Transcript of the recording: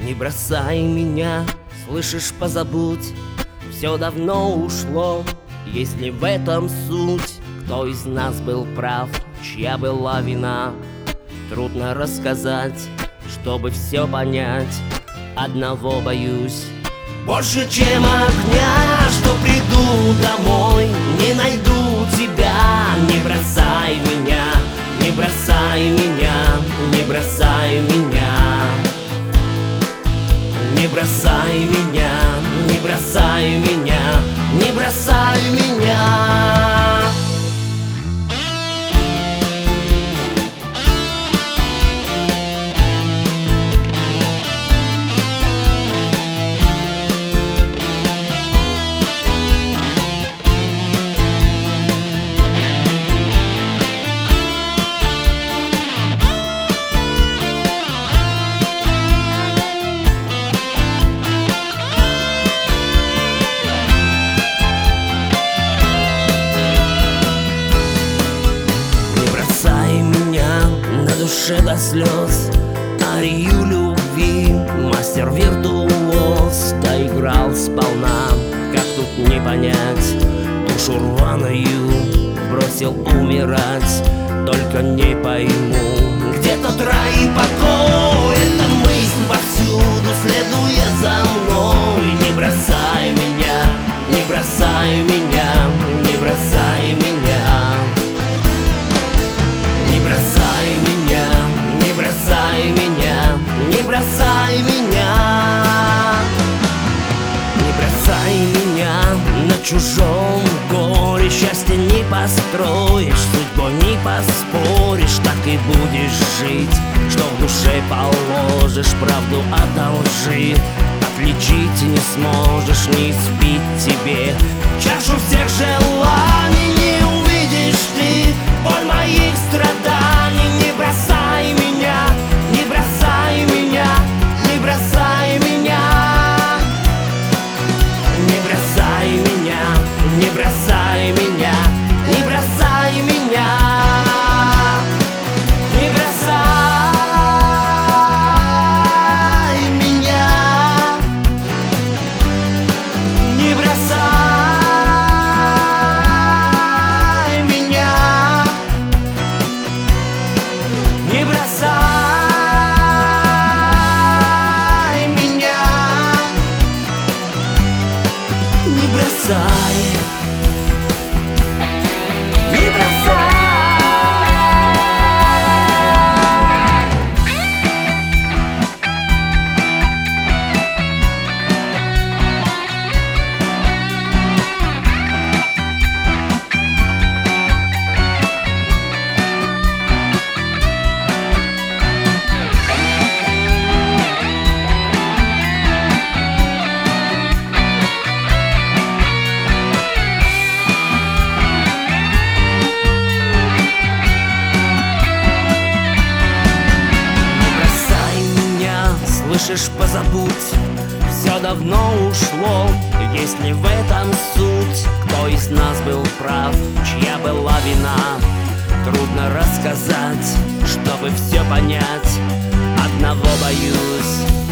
Не бросай меня, слышишь, позабудь. Все давно ушло, если в этом суть. Кто из нас был прав, чья была вина? Трудно рассказать, чтобы все понять. Одного боюсь больше, чем огня, что приду домой, не найду тебя. Не бросай меня, не бросай меня, не бросай меня. Не бросай меня, не бросай меня, не бросай меня. Душе до слез арию любви, мастер-виртуоз доиграл сполна. Как тут не понять, душу рваную бросил умирать. Только не пойму, где тот рай и покой. Эта мысль повсюду, следуя за мной. Не бросай меня, не бросай меня, не бросай меня. Не бросай меня, не бросай меня, не бросай меня. Не бросай меня на чужом горе. Счастье не построишь, судьбой не поспоришь. Так и будешь жить, что в душе положишь. Правду одолжи, отличить не сможешь, не спить тебе чашу всех желаний. Не увидишь ты боль моих страданий. Не бросай меня, не бросай меня, не бросай меня. Не бросай меня, не бросай меня, не бросай меня. Не бросай меня, не бросай меня. Не бросай меня, не бросай, не бросай. Слышишь, позабудь, все давно ушло, если в этом суть. Кто из нас был прав, чья была вина? Трудно рассказать, чтобы все понять. Одного боюсь